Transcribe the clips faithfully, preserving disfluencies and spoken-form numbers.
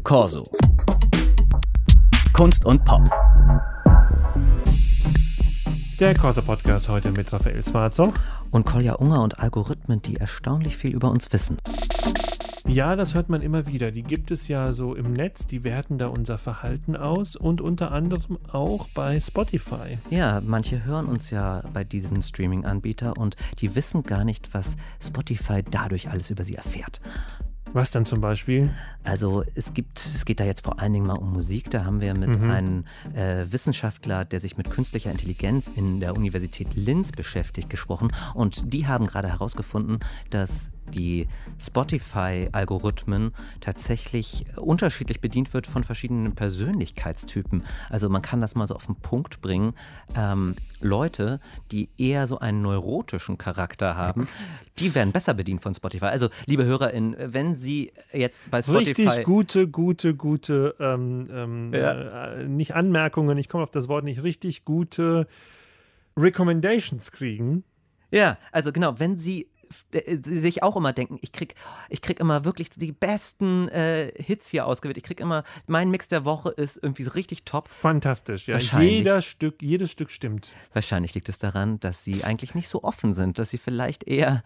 Corso. Kunst und Pop. Der Corso-Podcast heute mit Raphael Smarzoch und Kolja Unger und Algorithmen, die erstaunlich viel über uns wissen. Ja, das hört man immer wieder. Die gibt es ja so im Netz, die werten da unser Verhalten aus und unter anderem auch bei Spotify. Ja, manche hören uns ja bei diesem Streaming-Anbieter und die wissen gar nicht, was Spotify dadurch alles über sie erfährt. Was dann zum Beispiel? Also es gibt, es geht da jetzt vor allen Dingen mal um Musik. Da haben wir mit mhm. einem äh, Wissenschaftler, der sich mit künstlicher Intelligenz in der Universität Linz beschäftigt, gesprochen. Und die haben gerade herausgefunden, dass die Spotify-Algorithmen tatsächlich unterschiedlich bedient wird von verschiedenen Persönlichkeitstypen. Also man kann das mal so auf den Punkt bringen. Ähm, Leute, die eher so einen neurotischen Charakter haben, die werden besser bedient von Spotify. Also liebe HörerInnen, wenn Sie jetzt bei Spotify... Richtig gute, gute, gute, ähm, ähm, ja. äh, nicht Anmerkungen, ich komme auf das Wort nicht, richtig gute Recommendations kriegen. Ja, also genau, wenn Sie sich auch immer denken, ich krieg, ich krieg immer wirklich die besten äh, Hits hier ausgewählt. Ich krieg immer, mein Mix der Woche ist irgendwie so richtig top. Fantastisch, ja. Jeder Stück, jedes Stück stimmt. Wahrscheinlich liegt es daran, dass sie eigentlich nicht so offen sind, dass sie vielleicht eher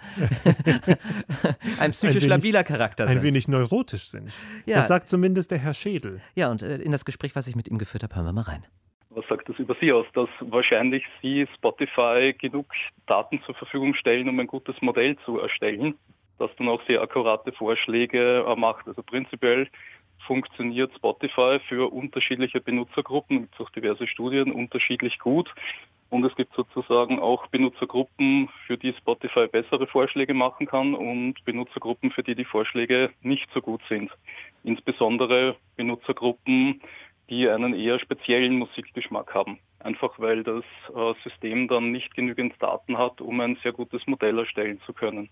ein psychisch ein wenig, labiler Charakter sind. Ein wenig neurotisch sind. Ja. Das sagt zumindest der Herr Schädel. Ja, und äh, in das Gespräch, was ich mit ihm geführt habe, hören wir mal rein. Was sagt das über Sie aus, dass wahrscheinlich Sie Spotify genug Daten zur Verfügung stellen, um ein gutes Modell zu erstellen, das dann auch sehr akkurate Vorschläge macht? Also prinzipiell funktioniert Spotify für unterschiedliche Benutzergruppen, es gibt auch diverse Studien, unterschiedlich gut. Und es gibt sozusagen auch Benutzergruppen, für die Spotify bessere Vorschläge machen kann und Benutzergruppen, für die die Vorschläge nicht so gut sind. Insbesondere Benutzergruppen, die einen eher speziellen Musikgeschmack haben. Einfach weil das äh, System dann nicht genügend Daten hat, um ein sehr gutes Modell erstellen zu können.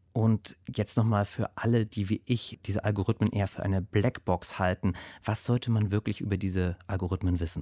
Und jetzt nochmal für alle, die wie ich diese Algorithmen eher für eine Blackbox halten. Was sollte man wirklich über diese Algorithmen wissen?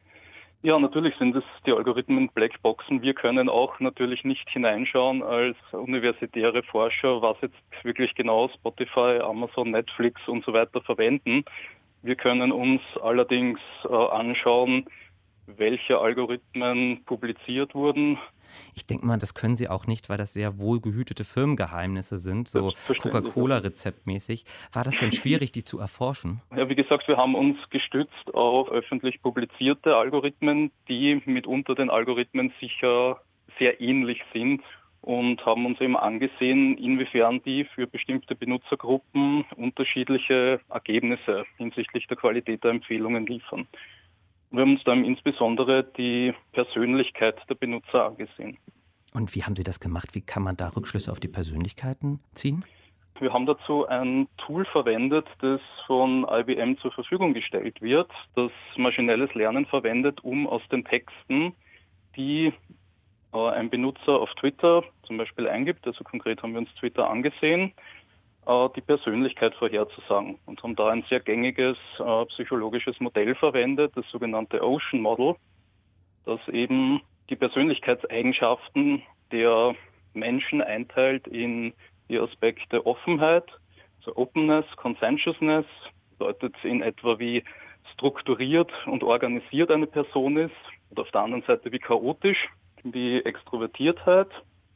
Ja, natürlich sind es die Algorithmen Blackboxen. Wir können auch natürlich nicht hineinschauen als universitäre Forscher, was jetzt wirklich genau Spotify, Amazon, Netflix und so weiter verwenden. Wir können uns allerdings äh, anschauen, welche Algorithmen publiziert wurden. Ich denke mal, das können Sie auch nicht, weil das sehr wohlgehütete Firmengeheimnisse sind, so Coca-Cola-rezeptmäßig. War das denn schwierig, die zu erforschen? Ja, wie gesagt, wir haben uns gestützt auf öffentlich publizierte Algorithmen, die mitunter den Algorithmen sicher sehr ähnlich sind. Und haben uns eben angesehen, inwiefern die für bestimmte Benutzergruppen unterschiedliche Ergebnisse hinsichtlich der Qualität der Empfehlungen liefern. Wir haben uns dann insbesondere die Persönlichkeit der Benutzer angesehen. Und wie haben Sie das gemacht? Wie kann man da Rückschlüsse auf die Persönlichkeiten ziehen? Wir haben dazu ein Tool verwendet, das von I B M zur Verfügung gestellt wird, das maschinelles Lernen verwendet, um aus den Texten, die ein Benutzer auf Twitter zum Beispiel eingibt, also konkret haben wir uns Twitter angesehen, die Persönlichkeit vorherzusagen und haben da ein sehr gängiges äh, psychologisches Modell verwendet, das sogenannte Ocean Model, das eben die Persönlichkeitseigenschaften der Menschen einteilt in die Aspekte Offenheit, also Openness, Conscientiousness, bedeutet in etwa wie strukturiert und organisiert eine Person ist und auf der anderen Seite wie chaotisch. Die Extrovertiertheit,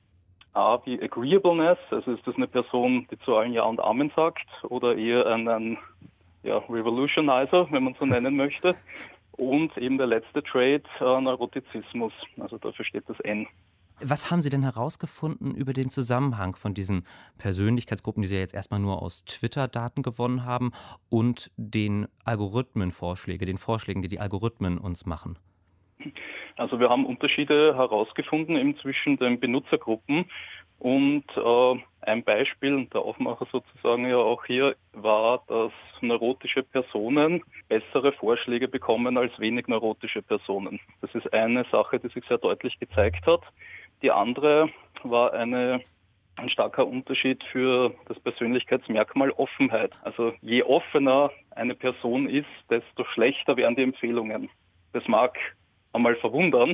A wie Agreeableness, also ist das eine Person, die zu allen Ja und Amen sagt, oder eher ein, ein ja, Revolutionizer, wenn man so nennen möchte. Und eben der letzte Trait, äh, Neurotizismus, also dafür steht das N. Was haben Sie denn herausgefunden über den Zusammenhang von diesen Persönlichkeitsgruppen, die Sie ja jetzt erstmal nur aus Twitter-Daten gewonnen haben, und den Algorithmenvorschlägen, den Vorschlägen, die die Algorithmen uns machen? Also wir haben Unterschiede herausgefunden eben zwischen den Benutzergruppen und äh, ein Beispiel, der Aufmacher sozusagen ja auch hier, war, dass neurotische Personen bessere Vorschläge bekommen als wenig neurotische Personen. Das ist eine Sache, die sich sehr deutlich gezeigt hat. Die andere war eine, ein starker Unterschied für das Persönlichkeitsmerkmal Offenheit. Also je offener eine Person ist, desto schlechter werden die Empfehlungen. Das mag einmal verwundern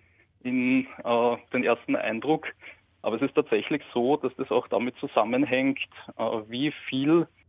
in äh, den ersten Eindruck, aber es ist tatsächlich so, dass das auch damit zusammenhängt, äh, wie viel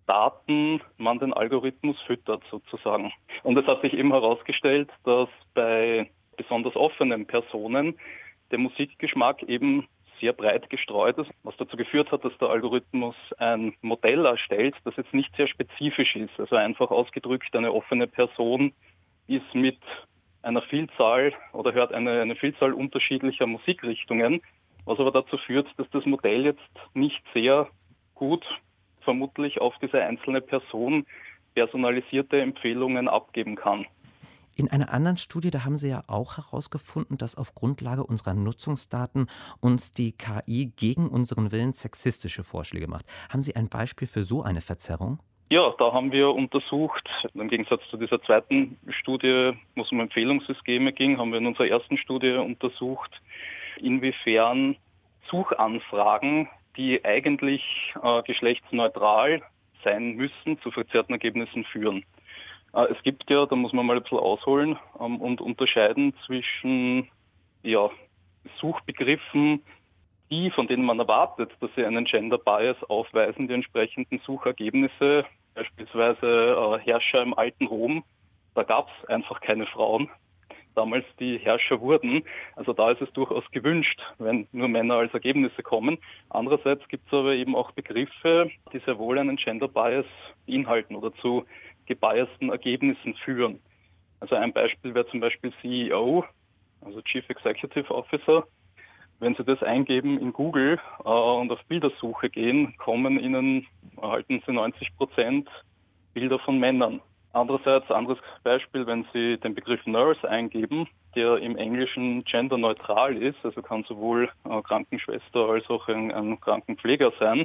Daten man den Algorithmus füttert sozusagen. Und es hat sich eben herausgestellt, dass bei besonders offenen Personen der Musikgeschmack eben sehr breit gestreut ist, was dazu geführt hat, dass der Algorithmus ein Modell erstellt, das jetzt nicht sehr spezifisch ist. Also einfach ausgedrückt, eine offene Person ist mit einer Vielzahl oder hört eine, eine Vielzahl unterschiedlicher Musikrichtungen, was aber dazu führt, dass das Modell jetzt nicht sehr gut vermutlich auf diese einzelne Person personalisierte Empfehlungen abgeben kann. In einer anderen Studie, da haben Sie ja auch herausgefunden, dass auf Grundlage unserer Nutzungsdaten uns die K I gegen unseren Willen sexistische Vorschläge macht. Haben Sie ein Beispiel für so eine Verzerrung? Ja, da haben wir untersucht, im Gegensatz zu dieser zweiten Studie, wo es um Empfehlungssysteme ging, haben wir in unserer ersten Studie untersucht, inwiefern Suchanfragen, die eigentlich äh, geschlechtsneutral sein müssen, zu verzerrten Ergebnissen führen. Äh, es gibt ja, da muss man mal ein bisschen ausholen ähm, und unterscheiden zwischen ja, Suchbegriffen, die, von denen man erwartet, dass sie einen Gender Bias aufweisen, die entsprechenden Suchergebnisse, beispielsweise äh, Herrscher im alten Rom, da gab es einfach keine Frauen. Damals die Herrscher wurden. Also da ist es durchaus gewünscht, wenn nur Männer als Ergebnisse kommen. Andererseits gibt es aber eben auch Begriffe, die sehr wohl einen Gender Bias beinhalten oder zu gebiasten Ergebnissen führen. Also ein Beispiel wäre zum Beispiel C E O, also Chief Executive Officer. Wenn Sie das eingeben in Google äh, und auf Bildersuche gehen, kommen Ihnen, erhalten Sie neunzig Prozent Bilder von Männern. Andererseits, anderes Beispiel, wenn Sie den Begriff Nurse eingeben, der im Englischen genderneutral ist, also kann sowohl äh, Krankenschwester als auch ein, ein Krankenpfleger sein,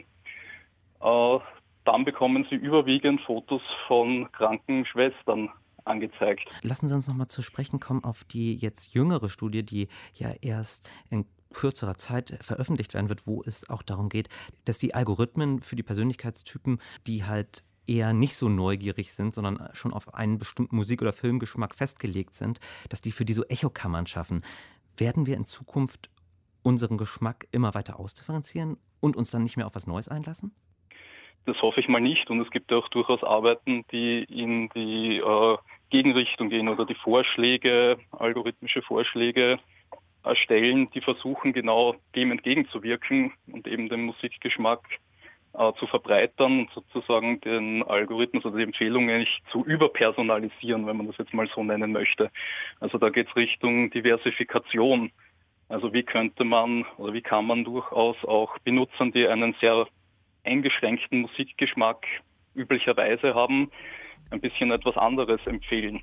äh, dann bekommen Sie überwiegend Fotos von Krankenschwestern angezeigt. Lassen Sie uns noch mal zu sprechen kommen auf die jetzt jüngere Studie, die ja erst in kürzerer Zeit veröffentlicht werden wird, wo es auch darum geht, dass die Algorithmen für die Persönlichkeitstypen, die halt eher nicht so neugierig sind, sondern schon auf einen bestimmten Musik- oder Filmgeschmack festgelegt sind, dass die für die so Echokammern schaffen. Werden wir in Zukunft unseren Geschmack immer weiter ausdifferenzieren und uns dann nicht mehr auf was Neues einlassen? Das hoffe ich mal nicht. Und es gibt auch durchaus Arbeiten, die in die äh, Gegenrichtung gehen oder die Vorschläge, algorithmische Vorschläge erstellen, die versuchen genau dem entgegenzuwirken und eben den Musikgeschmack äh, zu verbreitern und sozusagen den Algorithmus oder die Empfehlungen nicht zu überpersonalisieren, wenn man das jetzt mal so nennen möchte. Also da geht es Richtung Diversifikation. Also wie könnte man oder wie kann man durchaus auch Benutzern, die einen sehr eingeschränkten Musikgeschmack üblicherweise haben, ein bisschen etwas anderes empfehlen.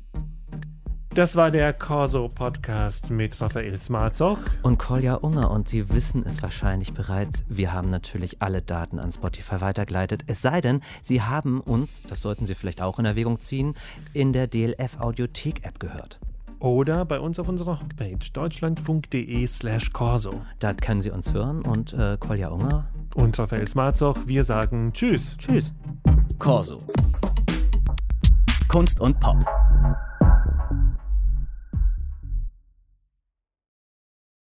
Das war der Corso-Podcast mit Raphael Smarzoch und Kolja Unger. Und Sie wissen es wahrscheinlich bereits, wir haben natürlich alle Daten an Spotify weitergeleitet. Es sei denn, Sie haben uns, das sollten Sie vielleicht auch in Erwägung ziehen, in der D L F-Audiothek-App gehört. Oder bei uns auf unserer Homepage deutschlandfunk.de slash Corso. Da können Sie uns hören und äh, Kolja Unger und Raphael Smarzoch, wir sagen Tschüss. Tschüss. Corso. Kunst und Pop.